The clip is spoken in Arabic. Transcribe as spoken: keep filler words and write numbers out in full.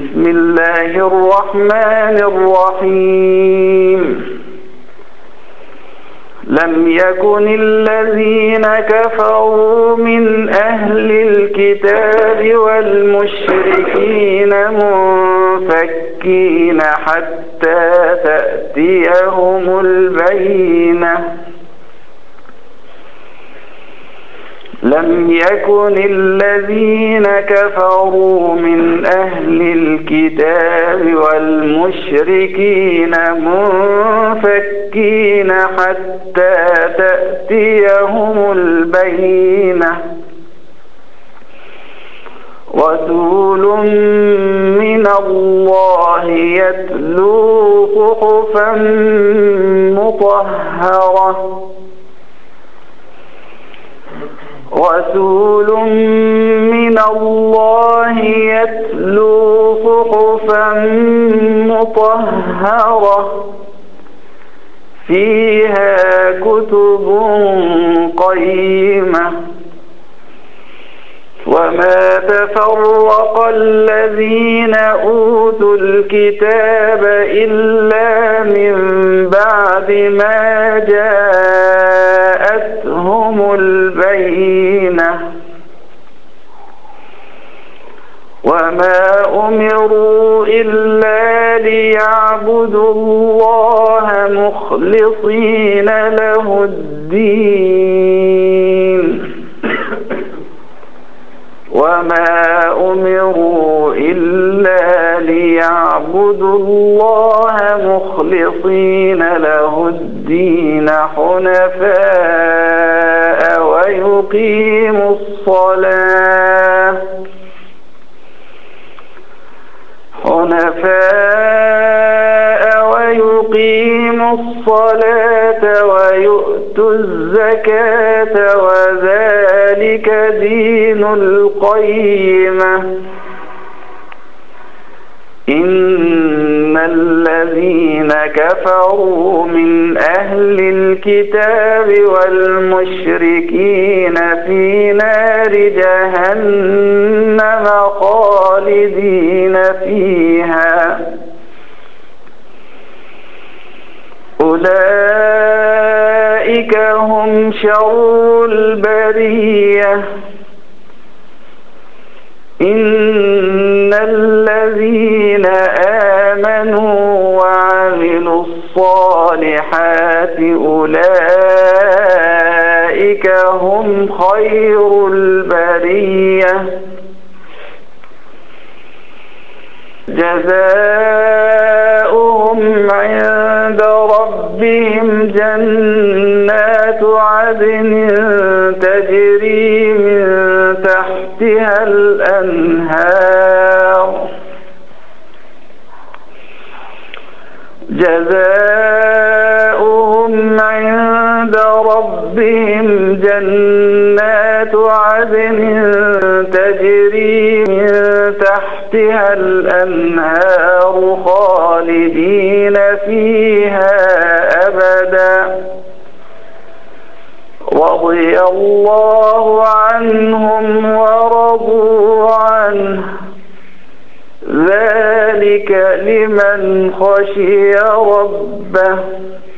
بسم الله الرحمن الرحيم. لم يكن الذين كفروا من أهل الكتاب والمشركين منفكين حتى تأتيهم البينة. لم يكن الذين كفروا من أهل الكتاب والمشركين منفكين حتى تأتيهم البينة. رسول من الله يتلو صحفا مطهرة رسول من الله يتلو صحفا مطهرة فيها كتب قيمة. وما تفرق الذين أوتوا الكتاب إلا من بعد ما جاءتهم البينة. وما أمروا إلا ليعبدوا الله مخلصين له الدين. وما أمروا إلا ليعبدوا الله مخلصين له الدين حنفاء ويقيموا الصلاة حنفاء ويقيموا الصلاة ويؤتوا الزكاة وذلك دين القيمة. إن الذين كفروا من أهل الكتاب والمشركين في نار جهنم خالدين فيها أولئك هم شر البرية. إن الذين آمنوا وعملوا الصالحات أولئك هم خير البرية. جزاؤهم عند ربهم جنات عدن تجري من تحتها الأنهار جزاؤهم عند ربهم جنات عدن تجري من تحتها الأنهار خالدين فيها أبدا رضي الله عنهم ورضوا عنه ذلك لمن خشي ربه.